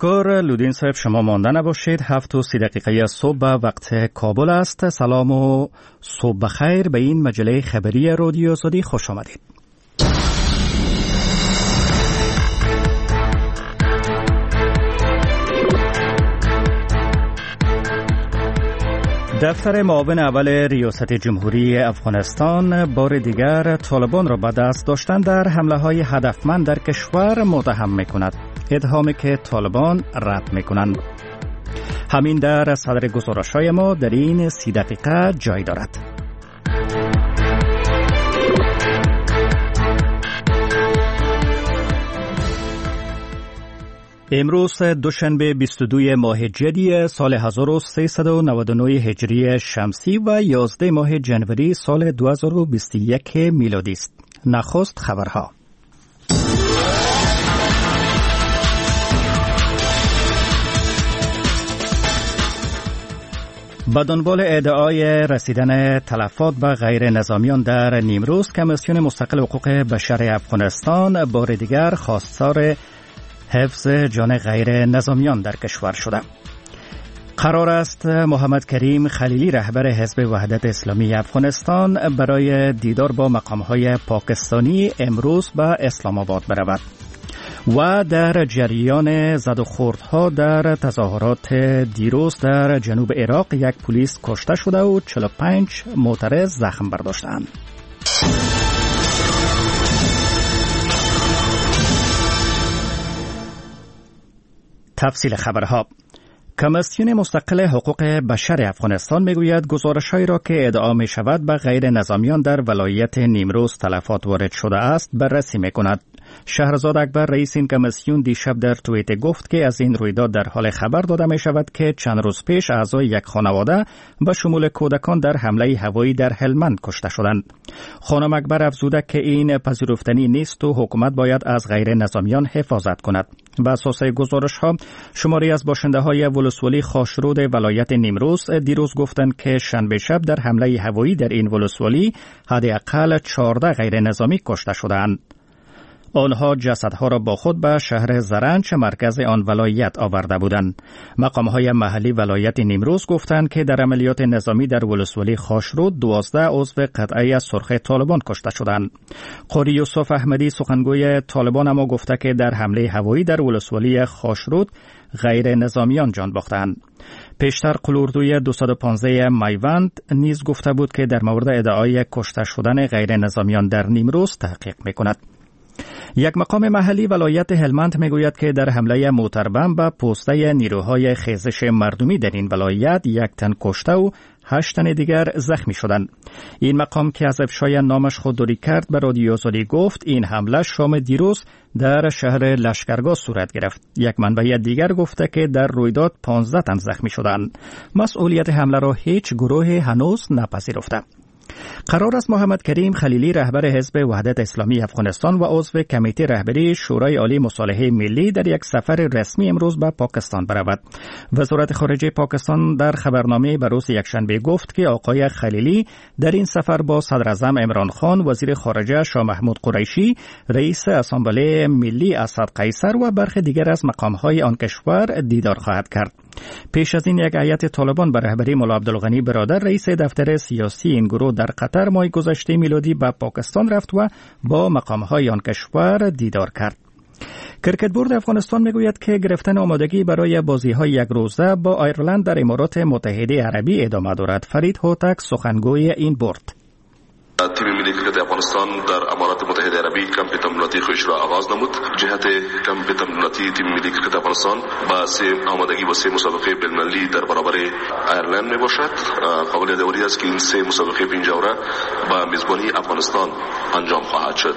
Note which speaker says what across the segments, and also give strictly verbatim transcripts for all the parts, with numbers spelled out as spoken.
Speaker 1: تشکر لودین صاحب، شما مانده نباشید. هفت و سی دقیقه صبح وقت کابل است. سلام و صبح بخیر به این مجله خبری رادیو آزادی خوش آمدید. دفتر معاون اول ریاست جمهوری افغانستان بار دیگر طالبان را به دست داشتن در حمله های هدفمند در کشور متهم می کند. اتهامی که طالبان رد می کنند. همین در صدر گزارش های ما در این سی دقیقه جای دارد. امروز دوشنبه بیست و دو ماه جدی سال هزار و سیصد و نود و نه هجری شمسی و یازده ماه جنوری سال دو هزار و بیست و یک میلادی است. نخست خبرها. به دنبال ادعای رسیدن تلفات به غیر نظامیان در نیمروز، کمیسیون مستقل حقوق بشر افغانستان بار دیگر خواستار حفظ جان غیر نظامیان در کشور شده. قرار است محمد کریم خلیلی رهبر حزب وحدت اسلامی افغانستان برای دیدار با مقام‌های پاکستانی امروز به اسلام آباد برود و در جریان زد و خوردها در تظاهرات دیروز در جنوب عراق یک پلیس کشته شده و چهل و پنج معترض زخم برداشتند. تفصیل خبرها. کمیسیون مستقل حقوق بشر افغانستان میگوید گزارش‌هایی را که ادعا می شود به غیر نظامیان در ولایت نیمروز تلفات وارد شده است بررسی می کند. شهرزاد اکبر رئیس این کمیسیون دیشب در توییت گفت که از این رویداد در حال خبر داده می شود که چند روز پیش اعضای یک خانواده به شمول کودکان در حمله هوایی در هلمند کشته شدند. خانم اکبر افزوده که این پذیرفتنی نیست و حکومت باید از غیر نظامیان حفاظت کند. بر اساس گزارش‌ها شماری از باشنده‌های ولسوالی خاشرود ولایت نیمروز دیروز گفتند که شنبه شب در حمله هوایی در این ولسوالی حداقل چهارده غیر نظامی کشته شدند. آنها جسدها را با خود به شهر زرنج مرکز آن ولایت آورده بودند. مقام‌های محلی ولایت نیمروز گفتند که در عملیات نظامی در ولسوالی خاشرود دوازده عضو قطعه سرخ طالبان کشته شدند. قاری یوسف احمدی سخنگوی طالبان اما گفته که در حمله هوایی در ولسوالی خاشرود غیر نظامیان جان باختند. پیشتر قلوردوی دویست و پانزده میوند نیز گفته بود که در مورد ادعای کشته شدن غیر نظامیان در نیمروز تحقیق می‌کند. یک مقام محلی ولایت هلمند میگوید که در حمله موتربم به پوسته نیروهای خیزش مردمی در این ولایت یک تن کشته و هشت تن دیگر زخمی شدند. این مقام که از افشای نامش خودداری کرد به رادیو آزادی گفت این حمله شام دیروز در شهر لشکرگاه صورت گرفت. یک منبع دیگر گفته که در رویداد پانزده تن زخمی شدند. مسئولیت حمله را هیچ گروه هنوز نپذیرفته. قرار است محمد کریم خلیلی رهبر حزب وحدت اسلامی افغانستان و عضو کمیته رهبری شورای عالی مصالحه ملی در یک سفر رسمی امروز به پاکستان برود. وزارت خارجه پاکستان در خبرنامه به روز یکشنبه گفت که آقای خلیلی در این سفر با صدر اعظم عمران خان، وزیر خارجه شاه محمود قریشی، رئیس اسامبله ملی اسد قیصر و برخی دیگر از مقام‌های آن کشور دیدار خواهد کرد. پیش از این یک هیئت طالبان به رهبری مولا عبدالغنی برادر رئیس دفتر سیاسی این گروه در قطر ماه گذشته میلادی به پاکستان رفت و با مقام‌های آن کشور دیدار کرد. کرکت بورد افغانستان میگوید که گرفتن آمادگی برای بازی‌های یک روزه با آیرلند در امارات متحده عربی ادامه دارد. فرید هوتک سخنگوی این بورد:
Speaker 2: تیم ملی کرکت افغانستان در امارات متحده عربی کمپ تمریناتی خودش را آغاز نمود. جهت کمپ تمریناتی تیم ملی کرکت افغانستان با سه آمادگی با سه مسابقه بین‌المللی در برابر آیرلند می باشد. قابل داوری است که این سه مسابقه پنجاوره با میزبانی افغانستان انجام خواهد شد.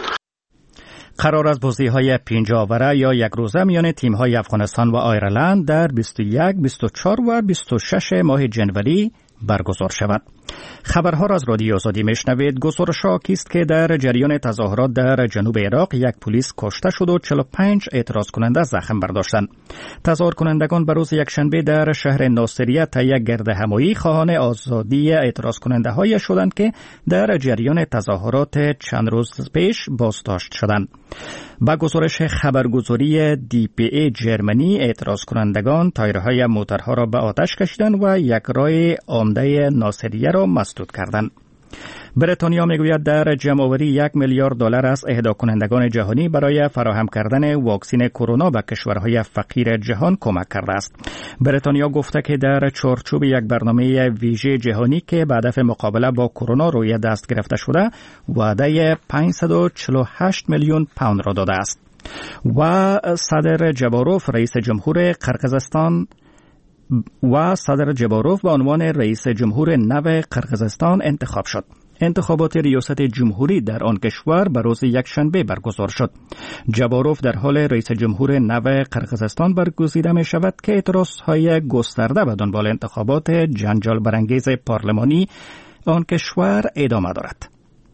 Speaker 1: قرار است بازی‌های پنجاوره یا یک روزه میان تیم‌های افغانستان و آیرلند در بیست و یک، بیست و چهار و بیست و شش ماه جنوری برگزار شود. خبرها را از رادیو آزادی میشنوید. گزارش آکی است که در جریان تظاهرات در جنوب عراق یک پلیس کشته شد و چهل و پنج اعتراض کننده زخم برداشتند. تظاهر کنندگان به روز یکشنبه در شهر ناصریه طی یک گردهمایی خواهان آزادی اعتراض کننده های شدند که در جریان تظاهرات چند روز پیش بازداشت شدند. با گزارش خبرگزاری دی پی ای جرمنی، اعتراض کنندگان تایرهای موترها را به آتش کشیدند و یک راه عمده ناصریه را مسدود کردند. بریتانیا میگوید در جمع‌آوری یک میلیارد دلار از اهدا کنندگان جهانی برای فراهم کردن واکسن کرونا به کشورهای فقیر جهان کمک کرده است. بریتانیا گفته که در چارچوب یک برنامه ویژه جهانی که به هدف مقابله با کرونا روی دست گرفته شده، وعده پانصد و چهل و هشت میلیون پوند را داده است. و صدر جباروف رئیس جمهور قرقیزستان و صدر جباروف به عنوان رئیس جمهور نو قرقیزستان انتخاب شد. انتخابات ریاست جمهوری در آن کشور به روز یکشنبه برگزار شد. جباروف در حال رئیس جمهور نو قرقیزستان برگزیده می شود که اعتراضهای گسترده به دنبال انتخابات جنجال برانگیز پارلمانی آن کشور ادامه دارد.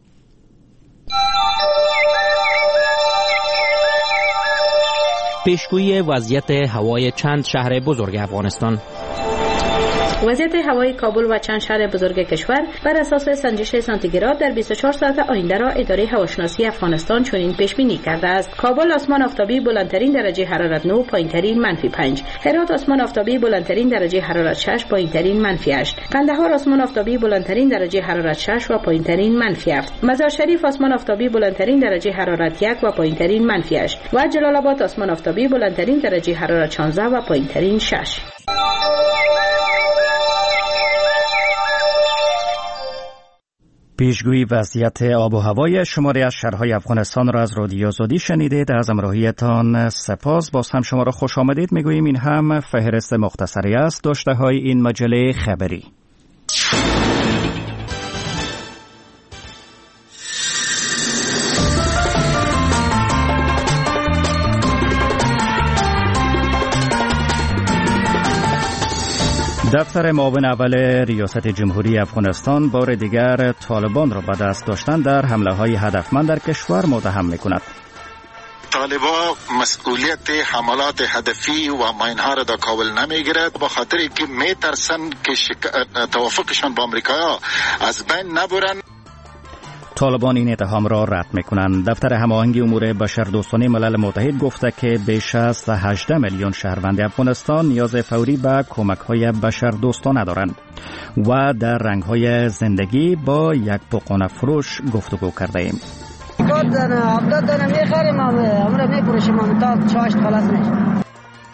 Speaker 3: پیشگویی وضعیت هوای چند شهر بزرگ افغانستان.
Speaker 4: وضعیت هوای کابل و چند شهر بزرگ کشور بر اساس سنجش سانتیگراد در بیست و چهار ساعت آینده را اداره هواشناسی افغانستان چنین پیش بینی کرده است: کابل آسمان آفتابی بلندترین درجه حرارت نه، پایینترین منفی پنج. هرات آسمان آفتابی بلندترین درجه حرارت شش، پایینترین منفی هشت. قندهار آسمان آفتابی بلندترین درجه حرارت شش و پایینترین منفی هفت. مزار شریف آسمان آفتابی بلندترین درجه حرارت یک و پایینترین منفی هشت. و جلال آباد آسمان آفتابی بلندترین درجه حرارت شانزده و پایینترین شش.
Speaker 1: پیشگویی وضعیت آب و هوای شماری از شهرهای افغانستان را از رادیو آزادی شنیدید. از همراهیتان سپاس. باز هم شما را خوش آمدید میگوییم. این هم فهرست مختصری است داشته های این مجله خبری. دفتر معاون اول ریاست جمهوری افغانستان بار دیگر طالبان را به دست داشتن در حمله های هدفمند در کشور متهم می‌کند.
Speaker 5: طالبان مسئولیت حملات هدفی و ماینها را در کابل نمیگیرد، به خاطر که میترسن که شک... توافقشان با امریکا از بین نبرن.
Speaker 1: طالبان این اتهام را رد میکنند. دفتر هماهنگی امور بشردوستانه ملل متحد گفته که بیش از هجده میلیون شهروند افغانستان نیاز فوری به کمک‌های بشردوستانه دارند. و در رنگ‌های زندگی با یک بقانه فروش گفتگو کرده ایم.
Speaker 6: هفتاد دانه میخریم، امره میپروشیم، تا چاشت خلاص میشه.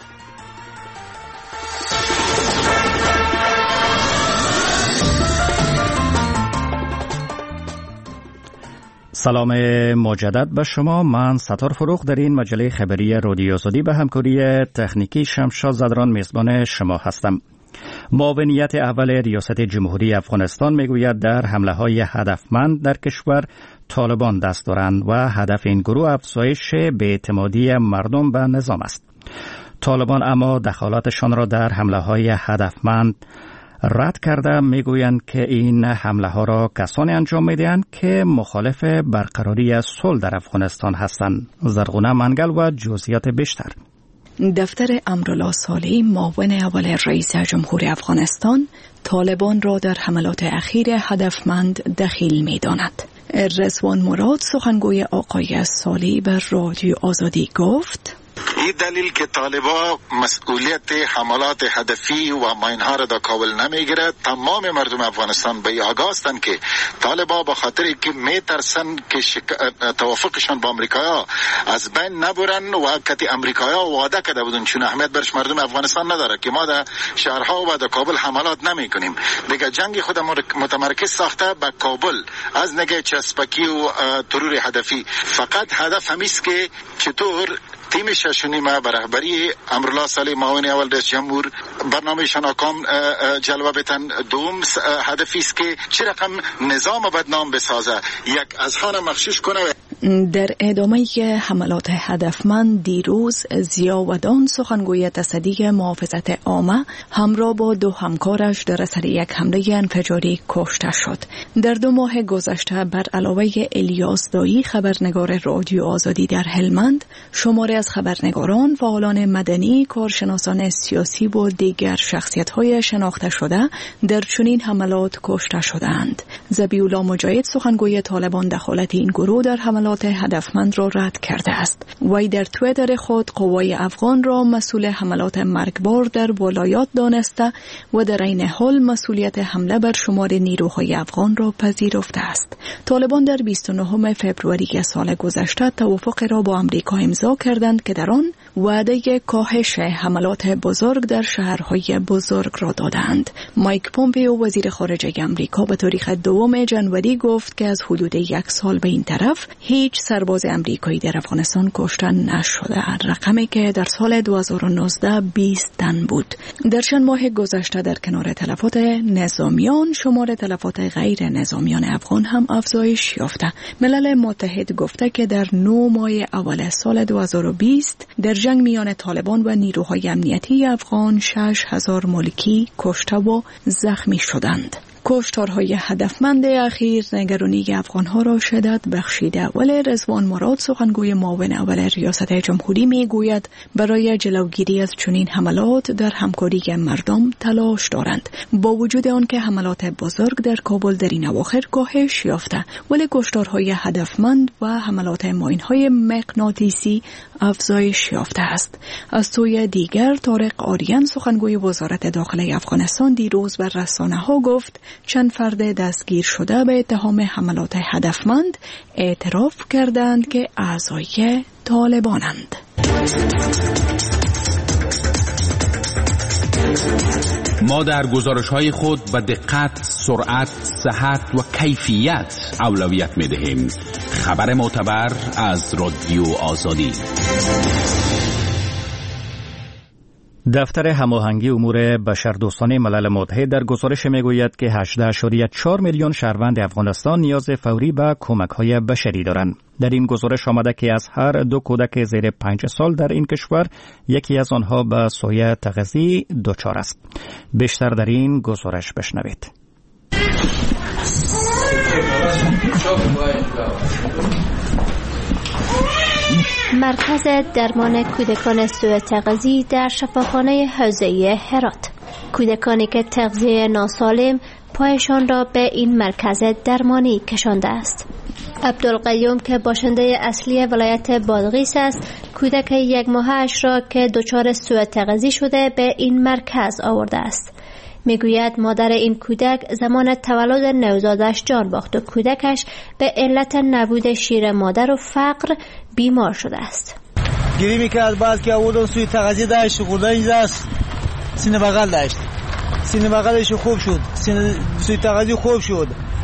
Speaker 1: سلام مجدد به شما. من ستار فروغ در این مجله خبری رادیو آزادی به همکاری تکنیکی شمشاد زدران میزبان شما هستم. معاونیت اول ریاست جمهوری افغانستان میگوید در حمله های هدفمند در کشور طالبان دست دارند و هدف این گروه افزایش بی‌اعتمادی مردم به نظام است. طالبان اما دخالتشان را در حمله های هدفمند رد کرده میگویند که این حمله ها را کسانی انجام میدهند که مخالف برقراری صلح در افغانستان هستند. زرغونه منگل و جزئیات بیشتر.
Speaker 7: دفتر امرالله صالحی معاون اول رئیس جمهور افغانستان طالبان را در حملات اخیر هدفمند دخیل می‌داند. رضوان مراد سخنگوی آقای صالحی بر رادیو آزادی گفت:
Speaker 5: این دلیل که طالبان مسئولیت حملات هدفی و ماینها را در کابل نمیگیرد. تمام مردم افغانستان به آگاه هستند که طالبان به خاطر که میترسن که شک... توافقشان با امریکا از بین نبرن و کتی امریکا وعده کرده بودن، چون اهمیت برش مردم افغانستان نداره که ما در شهرها و در کابل حملات نمی کنیم. دیگه جنگ خودمون متمرکز ساخته به کابل از نگاه چسبکی و ترور هدفی. فقط هدف همیست که چطور تیم ششونی ما بر رهبری امرالله صالحی معاون اول رئیس جمهور برنامه‌شان آکام جلوه بتن. دوم هدفی است که چه رقم نظام بدنام بسازه، یک از خانه مخشوش کنه.
Speaker 7: در ادامه حملات هدفمند دیروز ضیا ودان سخنگوی تصدی محافظت عامه همراه با دو همکارش در اثر یک حمله انفجاری کشته شد. در دو ماه گذشته بر علاوه الیاس دایی خبرنگار رادیو آزادی در هلمند، شماری از خبرنگاران، فعالان مدنی، کارشناسان سیاسی و دیگر شخصیت‌های شناخته شده در چنین حملات کشته شدند. ذبیح‌الله مجاهد سخنگوی طالبان دخالت این گروه در حملات هدفمند را رد کرده است. وی در توییتر خود قوای افغان را مسئول حملات مرگبار در ولایات دانسته و در این حال مسئولیت حمله بر شمار نیروهای افغان را پذیرفته است. طالبان در بیست و نهم فوریه سال گذشته توافق را با آمریکا امضا کردند که در آن وعده کاهش حملات بزرگ در شهرهای بزرگ را دادند. مایک پومپیو وزیر خارجه آمریکا به تاریخ دوم ژانویه گفت که از حدود یک سال به این طرف هیچ سرباز آمریکایی در افغانستان کشته نشده، رقمی که در سال دو هزار و نوزده بیست تن بود. در چند ماه گذشته در کنار تلفات نظامیان، شمار تلفات غیر نظامیان افغان هم افزایش یافته. ملل متحد گفته که در نه ماه اول سال دو هزار و بیست در جنگ میان طالبان و نیروهای امنیتی افغان شش هزار ملکی کشته و زخمی شدند. کشتارهای هدفمند اخیر نگرانی افغانها را شدت بخشیده، ولی رضوان مراد سخنگوی معاون اول ریاست جمهوری میگوید برای جلوگیری از چنین حملات در همکاری مردم تلاش دارند. با وجود آنکه حملات بزرگ در کابل در این اواخر کاهش یافته، ولی کشتارهای هدفمند و حملات ماینهای مغناطیسی افزایش یافته است. از سوی دیگر طارق آریان سخنگوی وزارت داخله افغانستان دیروز بر رسانه‌ها گفت چند فرد دستگیر شده به اتهام حملات هدفمند اعتراف کردند که اعضای طالبانند.
Speaker 8: ما در گزارش‌های خود به دقت، سرعت، صحت و کیفیت اولویت می‌دهیم. خبر معتبر از رادیو آزادی.
Speaker 1: دفتر هماهنگی امور بشردوستانه ملل متحد در گزارش میگوید که هجده اشاریه چهار میلیون شهروند افغانستان نیاز فوری به کمک‌های بشری دارند. در این گزارش آمده که از هر دو کودک زیر پنج سال در این کشور یکی از آنها به سویه تغذیه دچار است. بیشتر در این گزارش بشنوید.
Speaker 9: مرکز درمان کودکان سوء تغذیه در شفاخانه حوزه هرات. کودکانی که تغذیه ناسالم پایشان را به این مرکز درمانی کشانده است. عبدالقیوم که باشنده اصلی ولایت بادغیس است، کودک یک ماهش را که دچار سوء تغذیه شده به این مرکز آورده است. میگوید مادر این کودک زمان تولد نوزادش جان باخت و کودکش به علت نبود شیر مادر و فقر بیمار شده است.
Speaker 10: گیری میکرد بعد که اولون سوی تغذیه داشت، غدنج داشت، سینه بغل داشت، سینه بغلش خوب شد، سینه سوی تغذیه خوب شد،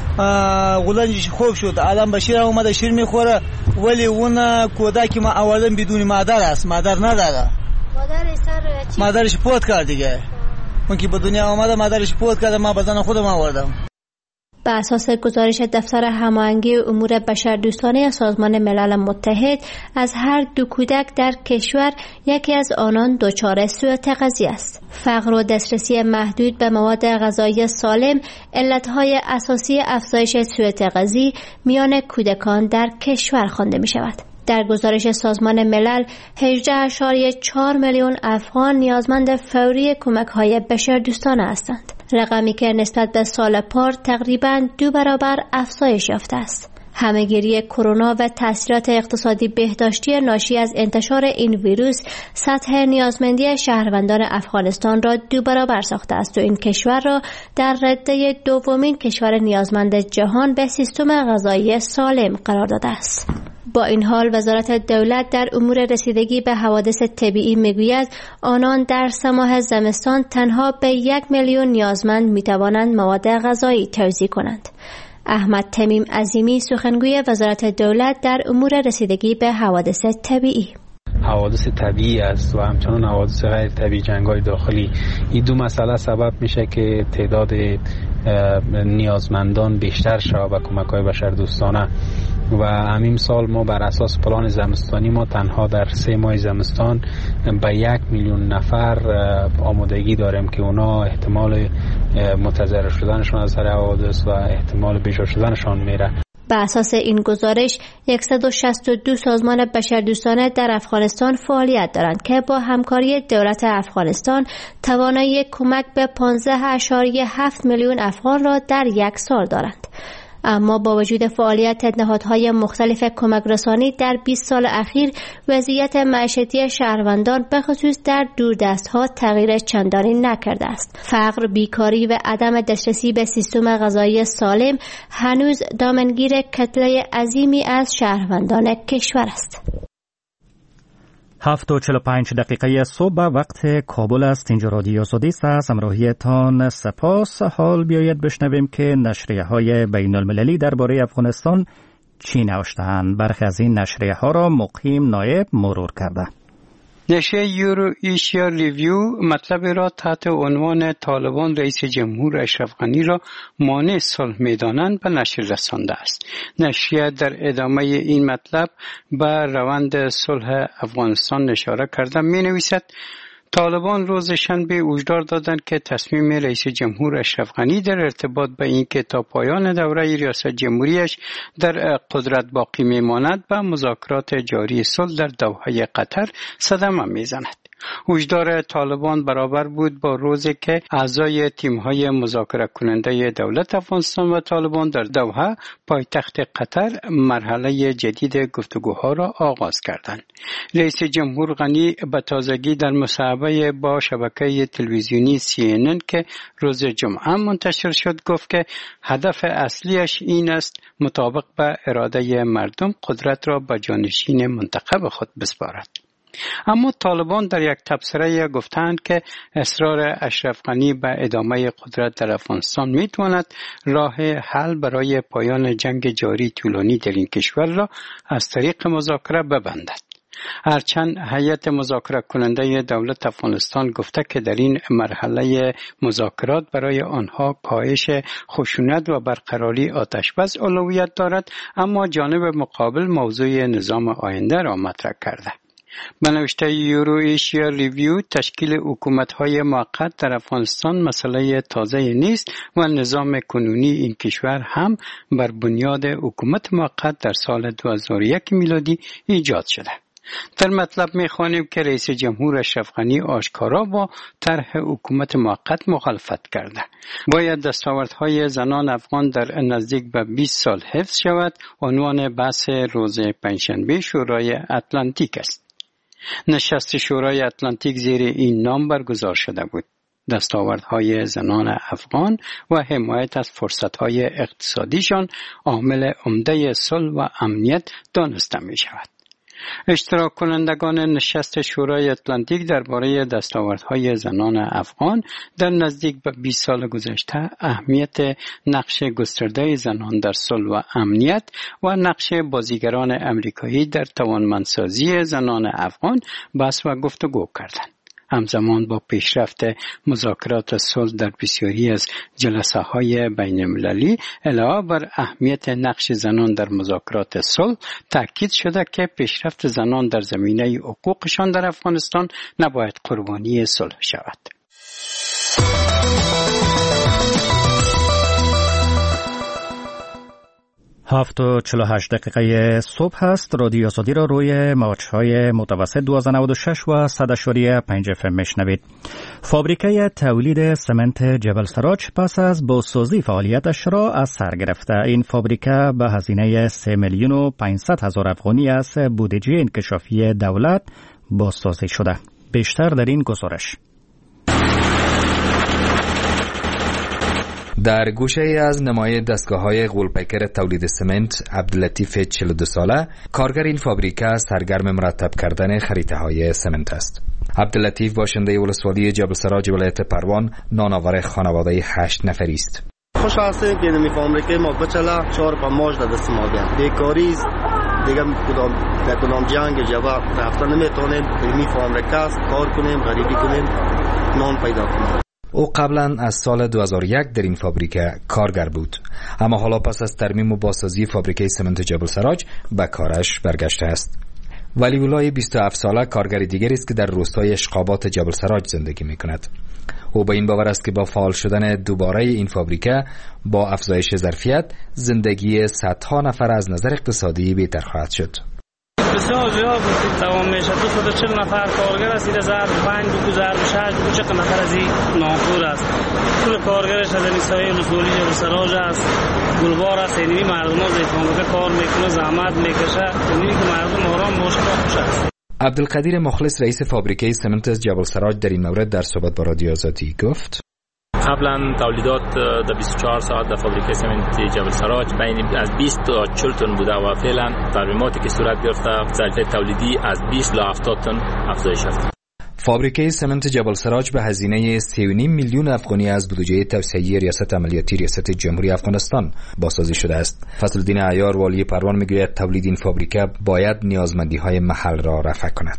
Speaker 10: غدنجش خوب شد. الان به شیر اومده، شیر میخوره، ولی اون کودکی ما آوردن بدون مادر است، مادر نداره.
Speaker 9: مادرش سر چی؟
Speaker 10: مادرش فوت کرد دیگه. اون که به دنیا آمده مادرش فوت کرده، ما بدن خودم آوردم.
Speaker 9: بر اساس گزارش دفتر هماهنگی امور بشردوستانه سازمان ملل متحد، از هر دو کودک در کشور یکی از آنان دچار سوء تغذیه است. فقر و دسترسی محدود به مواد غذایی سالم علتهای اساسی افزایش سوء تغذیه میان کودکان در کشور خوانده می شود. در گزارش سازمان ملل هجده اشاریه چهار میلیون افغان نیازمند فوری کمک‌های بشردوستانه هستند، رقمی که نسبت به سال پار تقریباً دو برابر افزایش یافته است. همه‌گیری کرونا و تاثیرات اقتصادی بهداشتی ناشی از انتشار این ویروس سطح نیازمندی شهروندان افغانستان را دو برابر ساخته است و این کشور را در رده دومین کشور نیازمند جهان به سیستم غذایی سالم قرار داده است. با این حال وزارت دولت در امور رسیدگی به حوادث طبیعی میگوید آنان در سه ماه زمستان تنها به یک میلیون نیازمند میتوانند مواد غذایی توزیع کنند. احمد تمیم عظیمی سخنگوی وزارت دولت در امور رسیدگی به حوادث طبیعی:
Speaker 11: حوادث طبیعی است و همچنان حوادث غیر طبیعی، جنگ‌های داخلی، این دو مسئله سبب میشه که تعداد نیازمندان بیشتر شود و کمک‌های بشردوستانه و همین سال ما بر اساس پلان زمستانی ما تنها در سه ماه زمستان به یک میلیون نفر آمادگی داریم که اونا احتمال متضرر شدنشان از سر حوادث و احتمال بیجا شدنشان میره.
Speaker 9: بر اساس این گزارش صد و شصت و دو سازمان بشردوستانه در افغانستان فعالیت دارند که با همکاری دولت افغانستان توانایی کمک به پانزده اشاریه هفت میلیون افغان را در یک سال دارند. اما با وجود فعالیت نهادهای مختلف کمک رسانی در بیست سال اخیر، وضعیت معیشتی شهروندان به خصوص در دوردست‌ها تغییر چندانی نکرده است. فقر، بیکاری و عدم دسترسی به سیستم غذایی سالم هنوز دامنگیر کتله عظیمی از شهروندان کشور است.
Speaker 1: هفت و چهل و پنج دقیقه صبح وقت کابل است. اینجا رادیو آزادی است. همراهیتان سپاس. حال بیاید بشنویم که نشریه های بین المللی درباره افغانستان چی نوشته‌اند. برخی از این نشریه ها را مقیم نایب مرور کرده.
Speaker 12: نشریه یورو ایشیا ریویو مطلب را تحت عنوان طالبان رئیس جمهور اشرف غنی را مانع صلح می‌دانند به نشر رسانده است. نشریه در ادامه این مطلب به روند صلح افغانستان اشاره کرده می‌نویسد: طالبان روز شنبه هشدار دادند که تصمیم رئیس جمهور اشرف غنی در ارتباط به اینکه تا پایان دوره ریاست جمهوریش در قدرت باقی میماند به مذاکرات جاری صلح در دوحه قطر صدمه میزند. هشدار طالبان برابر بود با روزی که اعضای تیم‌های مذاکره کننده دولت افغانستان و طالبان در دوحه پایتخت قطر مرحله جدید گفتگوها را آغاز کردند. رئیس جمهور غنی به تازگی در مصاحبه با شبکه تلویزیونی سی ان ان که روز جمعه منتشر شد گفت که هدف اصلیش این است مطابق به اراده مردم قدرت را به جانشین منتخب خود بسپارد. اما طالبان در یک تبصره گفتند که اصرار اشرف غنی به ادامه قدرت در افغانستان میتواند راه حل برای پایان جنگ جاری طولانی در این کشور را از طریق مذاکره ببندد. هرچند هیئت مذاکره کننده دولت افغانستان گفته که در این مرحله مذاکرات برای آنها کاهش خشونت و برقراری آتشبس اولویت دارد، اما جانب مقابل موضوع نظام آینده را مطرح کرده. به نوشته یورو ایشیا ریویو، تشکیل حکومت‌های موقت در افغانستان مسئله تازه نیست و نظام کنونی این کشور هم بر بنیاد حکومت موقت در سال دو هزار و یک میلادی ایجاد شده. در مطلب می‌خوانیم که رئیس جمهور اشرف غنی آشکارا با طرح حکومت موقت مخالفت کرده. باید دستاوردهای زنان افغان در نزدیک به بیست سال حفظ شود. عنوان بحث روز پنجشنبه شورای اتلانتیک است. نشست شورای اتلانتیک زیر این نام برگزار شده بود: دستاوردهای زنان افغان و حمایت از فرصتهای اقتصادیشان عامل عمده صلح و امنیت دانسته می شود. اشتراک کنندگان نشست شورای اتلانتیک درباره دستاوردهای زنان افغان در نزدیک به بیست سال گذشته، اهمیت نقش گسترده زنان در صلح و امنیت و نقش بازیگران امریکایی در توانمندسازی زنان افغان بحث و گفتگو کردند. همزمان با پیشرفت مذاکرات صلح در بسیاری از جلسه های بین المللی، علاوه بر اهمیت نقش زنان در مذاکرات صلح، تاکید شده که پیشرفت زنان در زمینه حقوقشان در افغانستان نباید قربانی صلح شود.
Speaker 1: هفت و چهل و هشت دقیقه صبح هست. رادیو آزادی را روی موج‌های متوسط دویست و نود و شش و صد اشاریه پنج اف ام میشنوید. فابریکه تولید سمنت جبل سراج پس از بازسازی فعالیتش را از سر گرفته. این فابریکه به هزینه سه میلیون و پانصد هزار افغانی از بودجه انکشافی دولت بازسازی شده. بیشتر در این گزارش.
Speaker 13: در گوشه ای از نمای دستگاه‌های غول‌پیکر تولید سمنت، عبداللطیف چهل و دو ساله، کارگر این فابریکه سرگرم مرتب کردن خریطه‌های سمنت است. عبداللطیف باشنده ولسوالی جبل سراج ولایت پروان، نانآور خانواده هشت نفری است.
Speaker 14: خوش هستیم که این فابریکه ما بچلا چهار پنج ماش در دست ما بیان. بیکاری دیگه کدام کدام جنگ جواب رفتن نمیتونیم. این فابریکه است، کار کنیم، غریبی کنیم، نان پیدا کنیم.
Speaker 13: او قبلا از سال دو هزار و یک در این فابریکه کارگر بود، اما حالا پس از ترمیم و بازسازی فابریکه سمنت جبل سراج به کارش برگشته است. ولی اولای بیست و هفت ساله کارگر دیگری است که در روستای اشقابات جبل سراج زندگی می کند. او به این باور است که با فعال شدن دوباره این فابریکه با افزایش ظرفیت زندگی صدها نفر از نظر اقتصادی بهتر خواهد شد.
Speaker 15: بسیار زیاد تمام میشه. دویست و چهل نفر کارگر است، این ضرب پنج دو ضرب شش دو چقدر نفر از این ناخور است. کل کارگرش از این سایه لسولی جبل سراج است، گلبار است. یعنی مردم ها زیفان کار میکنه، زحمت میکشه، یعنی که مردم آرام باشه خوش است.
Speaker 13: عبدالقدیر مخلص رئیس فابریکه سمنت جبل سراج در این مورد در صحبت با رادیو آزادی گفت:
Speaker 16: قبلا تولیدات در بیست و چهار ساعت در فابریکه سمنت جبل سراج بین از بیست تا چهل تن بوده و فعلا ترمیماتی که صورت گرفته ظرفیت تولیدی از بیست تا هفتاد تن افزایش یافته.
Speaker 13: فابریکه سمنت جبل سراج به هزینه سه و نیم میلیون افغانی از بودجه توسعه ریاست عملیاتی ریاست جمهوری افغانستان بازسازی شده است. فضلالدین عیار والی پروان میگوید تولید این فابریکه باید نیازمندی‌های محل را رفع کند.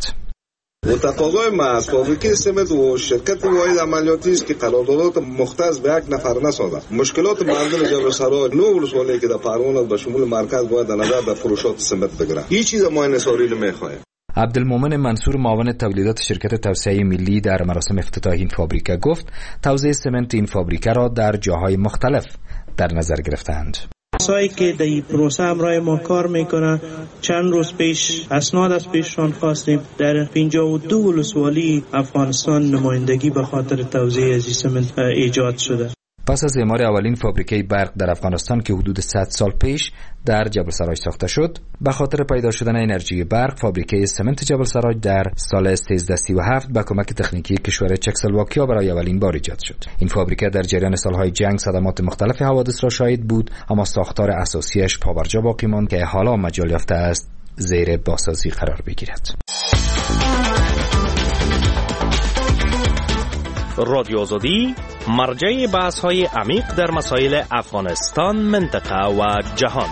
Speaker 17: تقاضای ما از فابریکه سمنت و شرکت واحد عملیاتی است که قراردادات مختص به یک نفر نسازد. مشکلات مردم جبل سراج نو ولسوالی که در پروان به شمول مرکز باید در نظر در فروشات سمنت بگیرد. هیچ چیز ما انحصاری نمیخواهیم.
Speaker 13: عبدالمومن منصور معاون تولیدات شرکت توسعه ملی در مراسم افتتاح این فابریکه گفت توزیع سمنت این فابریکه را در جاهای مختلف در نظر گرفتند.
Speaker 18: کسایی که در این پروسه همراه ما کار میکنه چند روز پیش اسناد از پیششان خواستیم. در پنجاه و دو ولسوالی افغانستان نمایندگی به خاطر توزیع از سمنت ایجاد شده.
Speaker 13: پس از اعمار اولین فابریکه برق در افغانستان که حدود صد سال پیش در جبل سراج ساخته شد، به خاطر پیدا شدن انرژی برق فابریکه سمنت جبل سراج در سال سیزده سی و هفت با کمک تکنیکی کشور چکسلواکیا برای اولین بار ایجاد شد. این فابریکه در جریان سالهای جنگ صدمات مختلف حوادث را شاهد بود، اما ساختار اساسیش پابرجا باقی ماند که حالا مجال یافته است زیر بازسازی قرار بگیرد.
Speaker 19: رادیو آزادی مرجع بحث های عمیق در مسائل افغانستان، منطقه و جهان.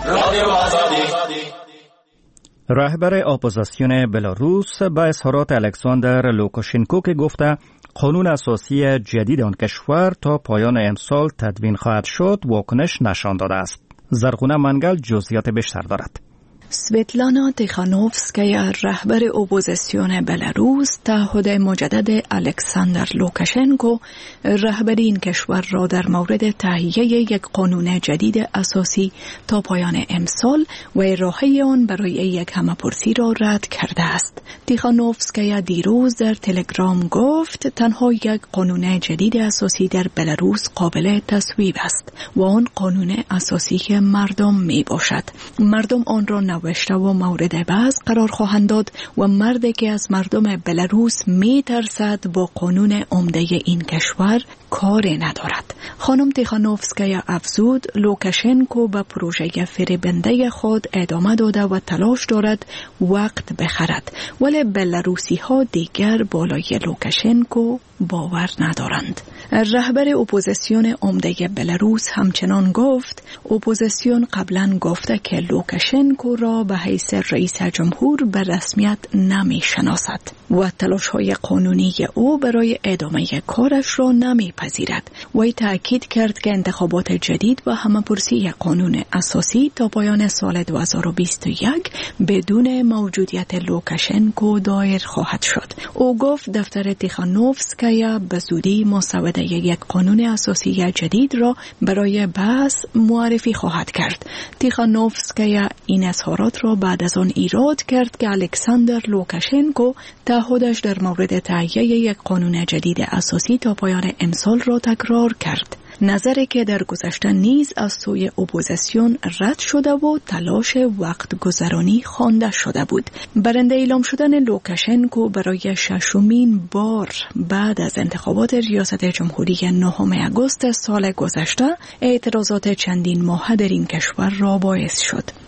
Speaker 1: رهبر اپوزیسیون بلاروس با اظهارات الکساندر لوکاشنکو که گفته قانون اساسی جدید آن کشور تا پایان امسال تدوین خواهد شد واکنش نشان داده است. زرغونه منگل جزئیات بیشتر دارد.
Speaker 7: سویتلانا تیخانوفسکایا رهبر اپوزیسیون بلاروس تعهد مجدد الکساندر لوکاشنکو رهبری این کشور را در مورد تهیه یک قانون جدید اساسی تا پایان امسال و ارائه آن برای یک همه‌پرسی را رد کرده است. تیخانوفسکایا دیروز در تلگرام گفت تنها یک قانون جدید اساسی در بلاروس قابل تصویب است و آن قانون اساسی که مردم می باشد. مردم آن را نوشته و مورد بحث قرار خواهند داد و مردی که از مردم بلاروس می ترسد با قانون عمده این کشور کاری ندارد. خانم تیخانوفسکایا افزود لوکاشنکو به پروژه فریبنده خود ادامه داده و تلاش دارد وقت بخرد، ولی بلاروسی ها دیگر بالای لوکاشنکو باور ندارند. رهبر اپوزیسیون عمده بلاروس همچنان گفت اپوزیسیون قبلا گفته که لوکاشنکو را به حیث رئیس جمهور به رسمیت نمی شناسد و تلاش های قانونی او برای ادامه کارش را نمی پذیرد. وی تأکید کرد که انتخابات جدید و همه‌پرسی قانون اساسی تا پایان سال دو هزار و بیست و یک بدون موجودیت لوکاشنکو دایر خواهد شد. او گفت دفتر تیخانوفسکایا به زودی مسوده یک قانون اساسی جدید را برای بحث معرفی خواهد کرد. تیخانوفسکایا این اظهارات را بعد از آن ایراد کرد که الکساندر لوکاشنکو تعهدش در مورد تهیه یک قانون جدید اساسی تا پایان امسال را تکرار کرد. نظری که در گذشته نیز از سوی اپوزیسیون رد شده و تلاش وقت گذرانی خوانده شده بود. برنده اعلام شدن لوکاشنکو برای ششمین بار بعد از انتخابات ریاست جمهوری نهم آگوست سال گذشته اعتراضات چندین ماهه در این کشور را باعث شد.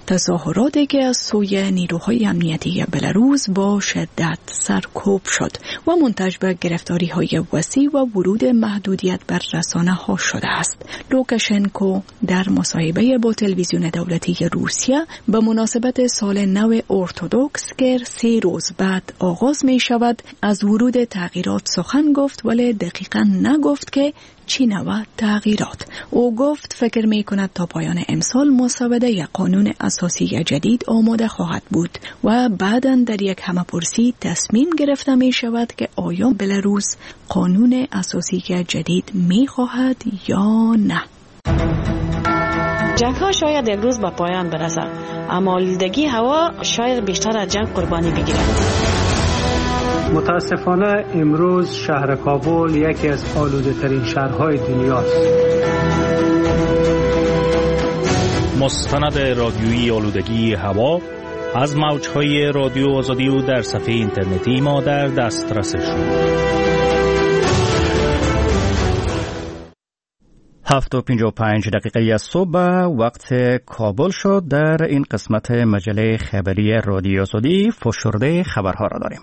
Speaker 7: تظاهراتی که از سوی نیروهای امنیتی بلاروس با شدت سرکوب شد و منتج به گرفتاری های وسیع و ورود محدودیت بر رسانه ها شده است. لوکاشنکو در مصاحبه با تلویزیون دولتی روسیه به مناسبت سال نو ارتدوکس که سه روز بعد آغاز می شود از ورود تغییرات سخن گفت، ولی دقیقاً نگفت که چی نوع تغییرات. او گفت فکر می کند تا پایان امسال مسوده یک قانون اساسی جدید آماده خواهد بود و بعداً در یک همه‌پرسی تصمیم گرفته می شود که آیا بلاروس قانون اساسی جدید می خواهد یا نه.
Speaker 20: جنگ ها شاید یک روز به پایان برسد، اما آلودگی هوا شاید بیشتر از جنگ قربانی بگیرد.
Speaker 11: متاسفانه امروز شهر کابل یکی از آلوده ترین شهرهای دنیاست.
Speaker 19: مستند رادیویی آلودگی هوا از موجهای رادیو آزادی و در صفحه اینترنتی ما در دسترس شد.
Speaker 1: هفت و پنج و پنج دقیقه از صبح وقت کابل شد. در این قسمت مجله خبری رادیو آزادی فشرده خبرها را داریم.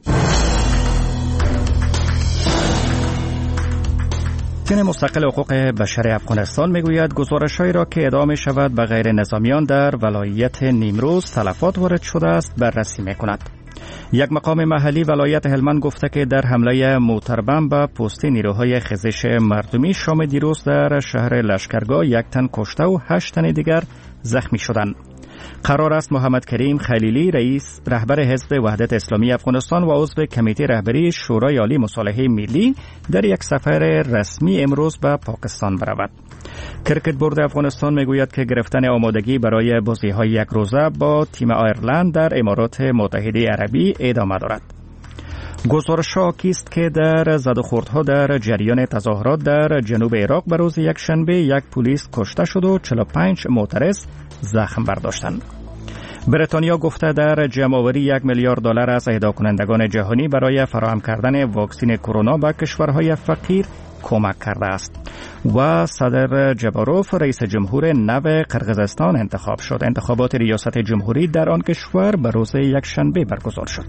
Speaker 1: کمیسیون مستقل حقوق بشر افغانستان میگوید گزارش‌هایی را که ادعا می‌شود به غیر نظامیان در ولایت نیمروز تلفات وارد شده است بررسی می‌کند. یک مقام محلی ولایت هلمند گفته که در حمله موتربم به پستی نیروهای خیزش مردمی شام دیروز در شهر لشکرگاه یک تن کشته و هشت تن دیگر زخمی شدند. قرار است محمد کریم خلیلی رئیس رهبر حزب وحدت اسلامی افغانستان و عضو کمیته رهبری شورای عالی مصالحه ملی در یک سفر رسمی امروز به پاکستان برود. کرکت بورد افغانستان میگوید که گرفتن آمادگی برای بازی‌های یک روزه با تیم آیرلند در امارات متحده عربی ادامه دارد. گزارش حاکی است که در زد و خوردها در جریان تظاهرات در جنوب عراق به روز یک شنبه یک پلیس کشته شد و چهل و پنج معترض زخم برداشتند. بریتانیا گفته در جمع‌آوری یک میلیارد دلار از اهدا کنندگان جهانی برای فراهم کردن واکسن کرونا به کشورهای فقیر کمک کرده است. و صدر جباروف رئیس جمهور نو قرقیزستان انتخاب شد. انتخابات ریاست جمهوری در آن کشور به روز یک شنبه برگزار شد.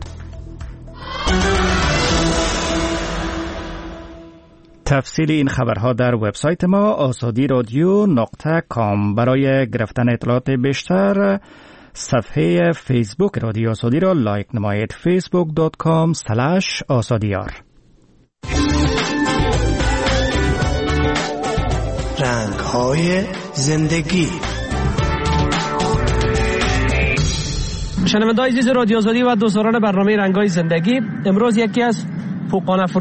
Speaker 1: تفصیل این خبرها در وبسایت ما آزادی رادیو نقطه کام. برای گرفتن اطلاعات بیشتر صفحه فیسبوک رادیو آزادی را لایک نمایید. فیسبوک دات کام اسلش آزادیار.
Speaker 21: رنگ‌های زندگی.
Speaker 22: شنونده‌های عزیز رادیو آزادی و دوستداران برنامه رنگ‌های زندگی، امروز یکی از فوق‌العاده